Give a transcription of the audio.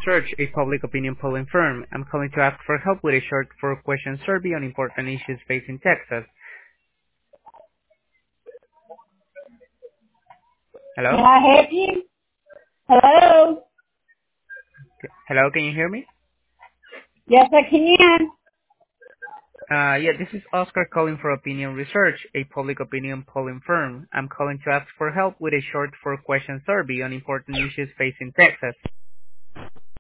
Research, a public opinion polling firm. I'm calling to ask for help with a short four-question survey on important issues facing Texas. Can Hello? I help you? Hello? Hello, can you hear me? Yes, I can. Yeah, this is Oscar calling for Opinion Research, a public opinion polling firm. I'm calling to ask for help with a short four-question survey on important issues facing Texas.